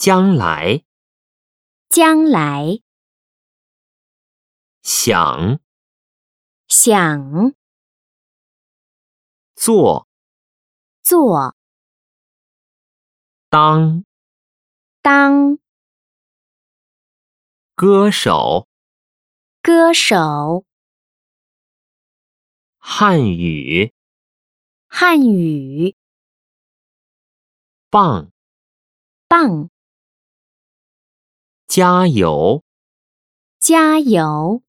将来， 将来， 想， 想， 做， 做， 当， 当， 歌手， 歌手， 汉语， 汉语， 棒， 棒， 加油。 加油。